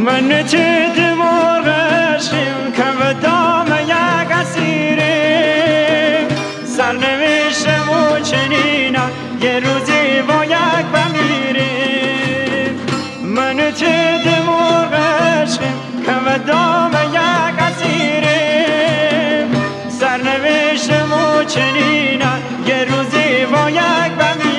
من چه مرغشیم که به دام یک اسیریم سرنوشتم و چنینم یه روزی با یک بمیریم من چه مرغشیم که به دام یک اسیریم سرنوشتم و چنینم یه روزی با یک بمیریم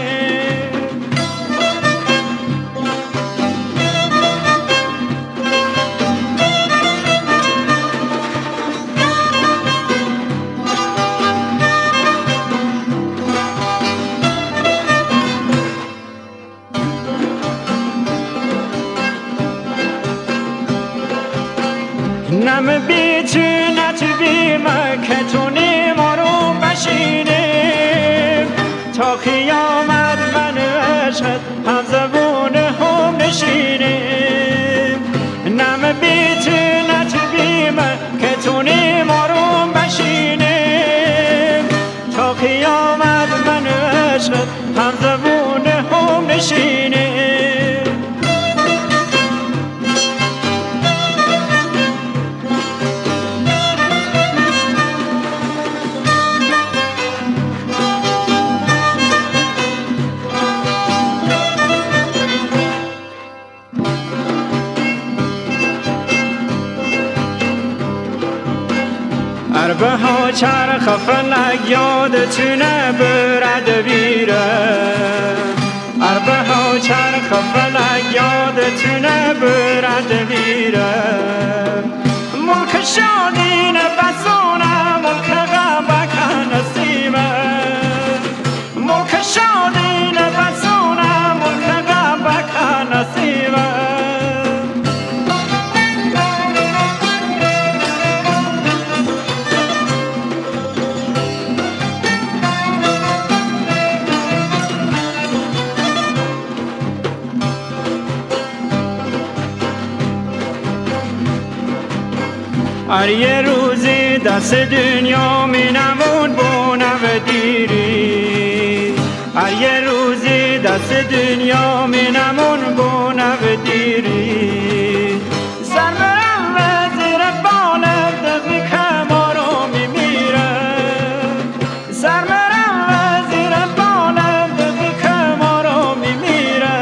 نم بیچی نتبیم که تو نیمارون بشینیم تا قیامت من عشقت هم زبون هم نشینیم نم بیچی نتبیم که تو نیمارون بشینیم تا قیامت من عشقت هم زبون هم نشینیم عربه ها چرخ فلک یادتونه برد بیره عربه ها چرخ فلک یادتونه برد بیره ملک شادین بسونه ملک غبک نسیمه ملک شادین بسونه ملک غبک نسیمه هر یه روزی دست دنیا می نمون بونه دیری هر یه روزی دست دنیا می نمون بونه دیری سر برم و زیر بالم دقی که ما رو می میره سر برم و زیر بالم دقی که ما رو می میره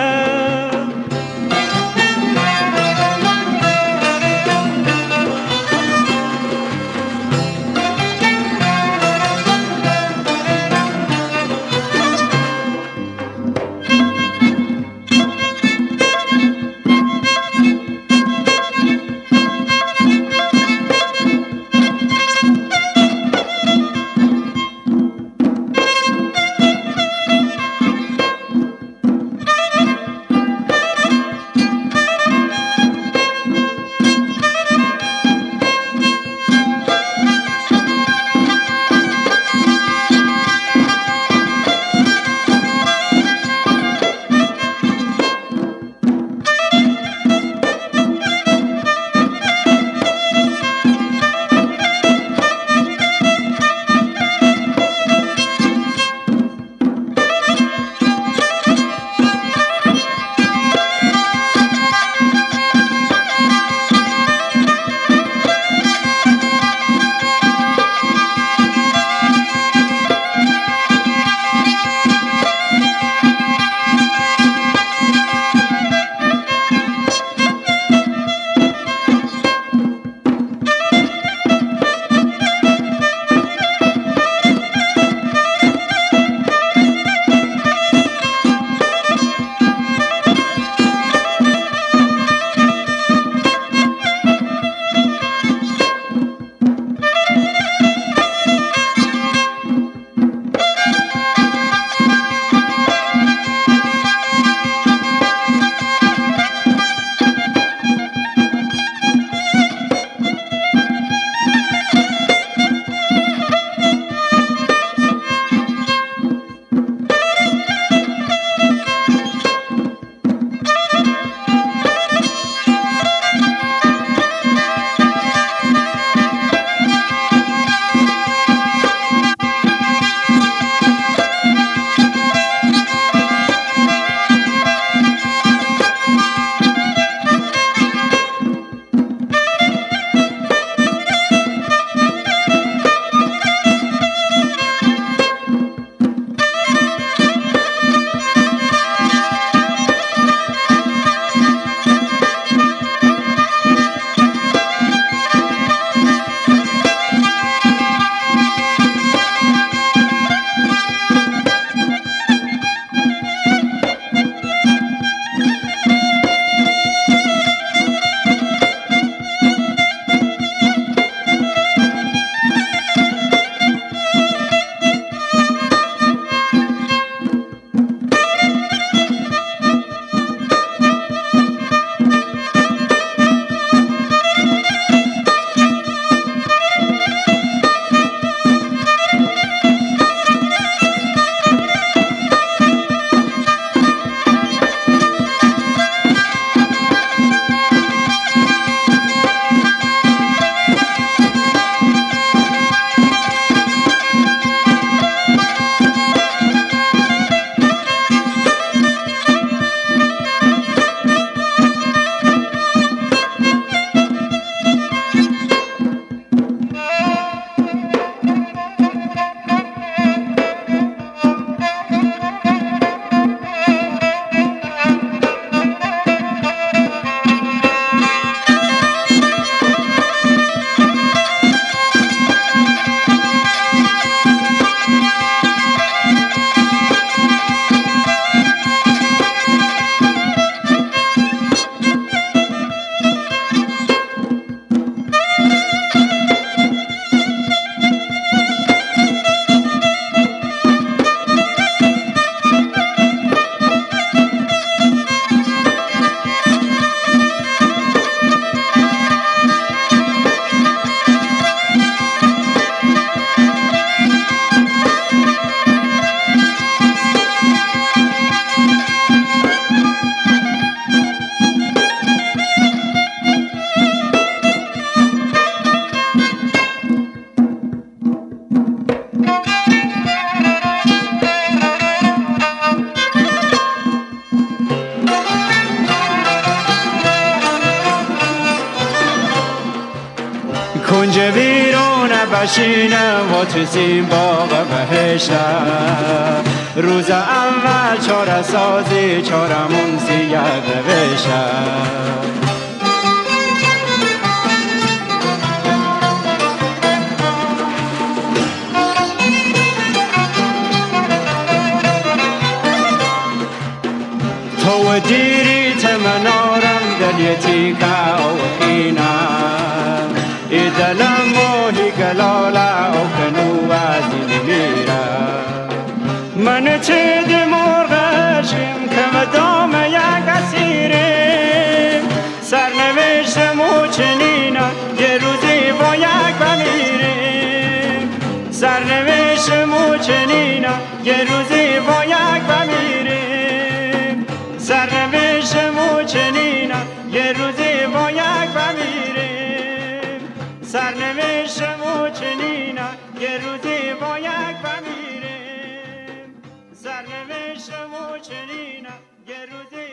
کنج بیرون بشینم و تو سیم باغ بهشتم روز اول چاره سازی چارمون سیه بوشم تو دیری تمنارم دلیتی که او خینم ای دلم موهی گلاله او کنو ازی نمیرم من چه دمرغشم که مدام یک اسیرم سرنوشتم و چنینم یه روزی با یک بمیرم سرنوشتم و چنینم یه روزی با یک بمیرم سرنوشتم و چنینم یه روزی با یک بمیرم سرنوشتم و چنینم یه روزی با یک بمیرم سرنوشتم و چنینم یه روزی